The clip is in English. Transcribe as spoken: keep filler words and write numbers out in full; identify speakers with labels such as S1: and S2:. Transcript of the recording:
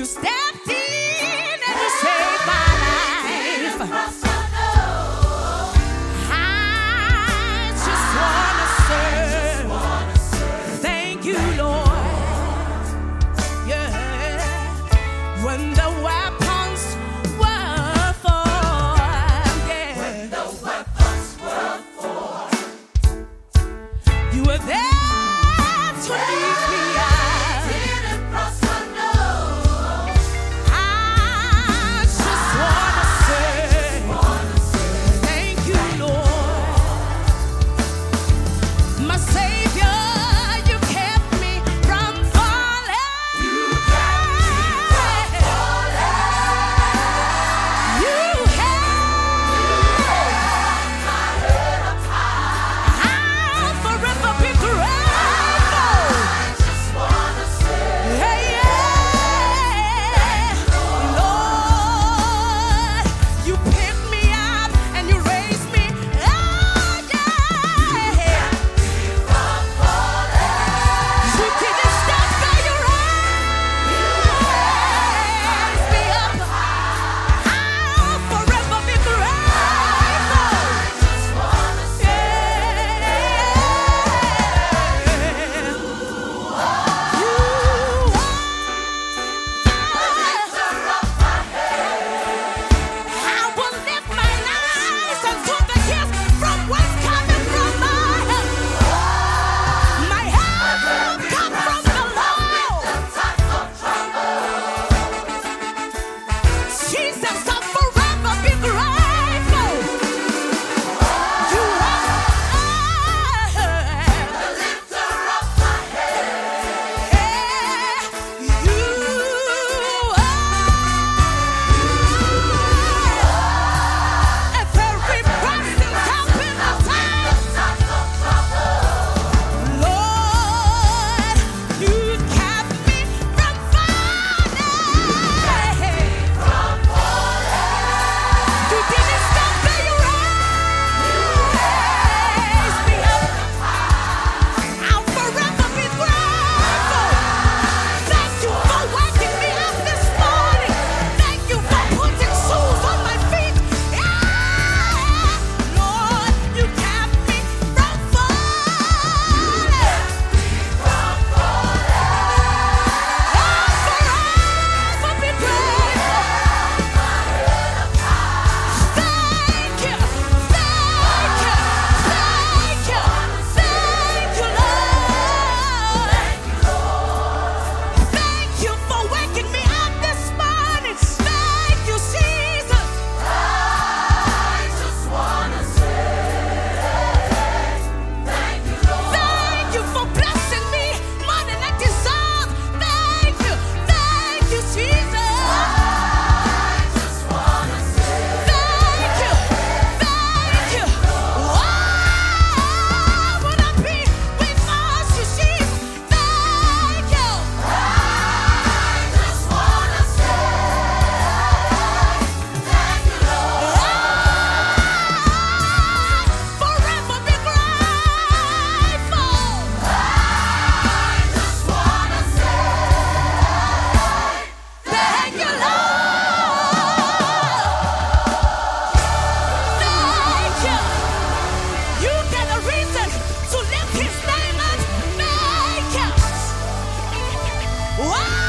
S1: stepped in and you saved my life. I just wanna say thank you, Lord. Yeah. When the weapons were formed, yeah. When the weapons were formed, you were there to lead me out. Didn't prosper, no. I just wanna say thank you, Lord. My Savior, you kept me from falling. You kept me from falling. You held my head up high. I'll forever be grateful. I just wanna say, hey, yeah, Lord, you picked me up and you raised me up, yeah. You didn't stop by your raised me up. I'll forever be grateful. I will lift my eyes unto the hills from whence cometh from my help. My help comes from the Lord. Jesus, I'll forever be grateful. You are the lifter of my head. You are a very present help in the time of trouble. Lord, you kept me from falling. You didn't stop till you raised me up. I'll forever be grateful. Thank you for waking me up this morning. Thank you for putting shoes on my feet. Yeah. Lord, you kept me from falling. I'll forever be grateful. Thank you, thank you, thank you, thank you, Lord. Thank you for waking me up this morning. Thank you, Jesus. I just wanna say thank you, Lord. Thank you for blessing me more than I deserve. Thank you, thank you, Jesus. I just wanna say thank you, thank you. Why would I be without you, Jesus? Thank you. I just wanna say thank you, Lord. Forever be grateful. I just wanna say thank you, Lord. Thank you. You get a reason to lift his name up. Thank you. Wow.